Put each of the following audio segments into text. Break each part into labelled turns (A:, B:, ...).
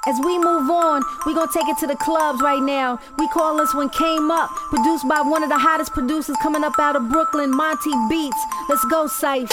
A: As we move on, we gon' take it to the clubs right now. We call this one Came Up, produced by one of the hottest producers coming up out of Brooklyn, Monty Beats. Let's go, Syph.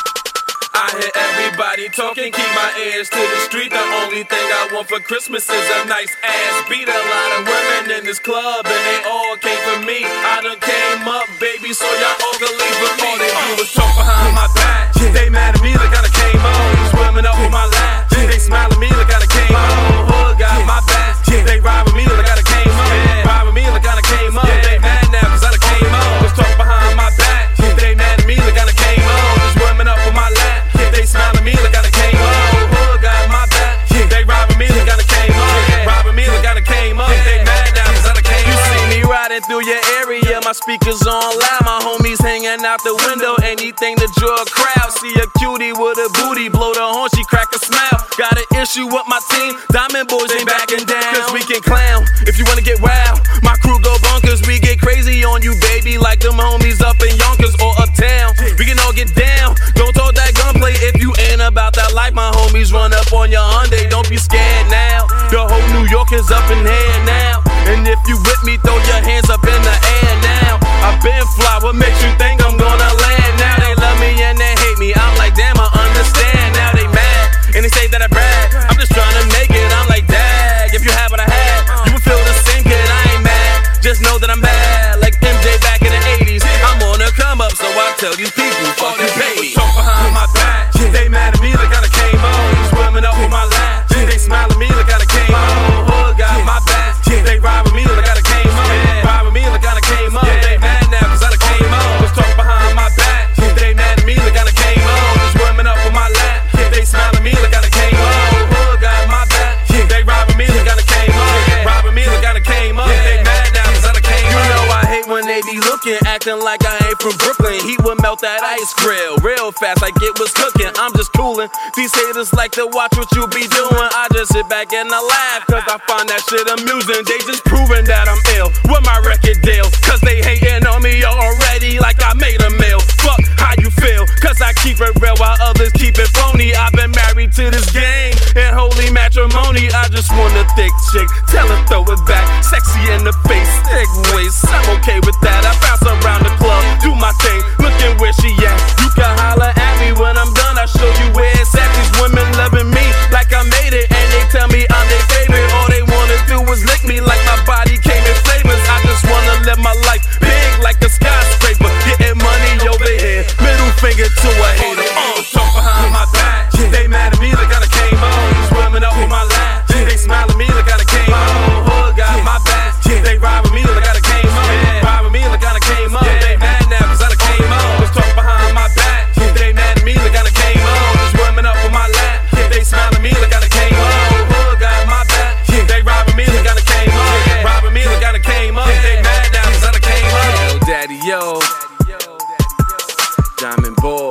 B: I hear everybody talking, keep my ears to the street. The only thing I want for Christmas is a nice ass beat. A lot of women in this club and they all came for me. I done came up, baby, so y'all all can leave with me. All they do is talk behind my back. They mad at me like I done came on. These women up on my lap. They smile at me like I done came on. Hood got my back. They ride with me like I done came up. Ride with me like I done came up. They mad now cause I done came on. Just talk behind my back. They mad at me like I done came on. These women up on my lap. They smile at me like I done came up. Hood got my back. They ride with me like I done came up. Ride with me like I done came up. They mad now cause I done came up. You see me riding through your area, my speakers on loud. My homies hanging out the window, anything to draw a crowd. See a cutie with a booty, blow the horn, she crack a smile. Got an issue with my team, Diamond Boys ain't backing down. Cause we can clown, if you wanna get wild. My crew go bonkers, we get crazy on you, baby. Like them homies up in Yonkers or uptown. We can all get down, don't talk that gunplay. If you ain't about that life, my homies run up on your Hyundai. Don't be scared now, the whole New York is up in here now. And if you with me, throw your hands up in the air now. I've been fly, what makes you think I'm gonna land now? They love me and they hate me, I'm like damn, I understand. Now they mad, and they say that I brag. I'm just trying to make it, I'm like dag. If you had what I had, you would feel the same, kid, I ain't mad. Just know that I'm bad, like MJ back in the 80s. I'm on a come up, so I tell these people, fuck you pay me. Talk behind my back, they mad at me like I done came on. These women up on my lap, they smile at me like I done came on. Hood got my back, they ride with me like I done came up. Ride with me like I done came up. They mad now cause I done came on. Just talk behind my back, they mad at me like I done came on. These women up on my lap, they smile at me like I done came on. Hood got my back, they ride with me like I done came up. Ride with me like I done came up. They mad now cause I done came up. You know I hate when they be looking, acting like I ain't from Brooklyn. Heat would melt that ice grill real fast like it was cooking. I'm just coolin'. These haters like to watch what you be doing. I just sit back and I laugh cause I find that shit amusing. They just proving that I'm ill with my record deal. Cause they hating on me already like I made a meal. Fuck how you feel, cause I keep it real while others keep it phony. I've been married to this game and holy matrimony. I just want a thick chick, tell her throw it back. Sexy in the face, thick waist, I'm okay with that. I bounce around the club, do my thing, looking where she at. You can holler at me when I'm done, I'll show you where it's at. These women loving me like I made it, and they tell me I'm their favorite. All they wanna do is lick me like my body came in flavors. I just wanna live my life big like a skyscraper, getting money over here, middle finger to a hater. Talk behind my back, they mad at me like I done came on. These women up on my lap, they smile at me like I done came on. Hood got my back, they ride with me like I done came on. Ride with me like I done came on. They mad now cause I done came on. Just talk behind my back, they mad at me like I done came on. These women up on my lap, they smile at me like I done came on. Hood got my back, they ride with me like I done came on. Ride with me like I done came up. They mad now cause I done came on. Yo, daddy, yo, Diamond Boy.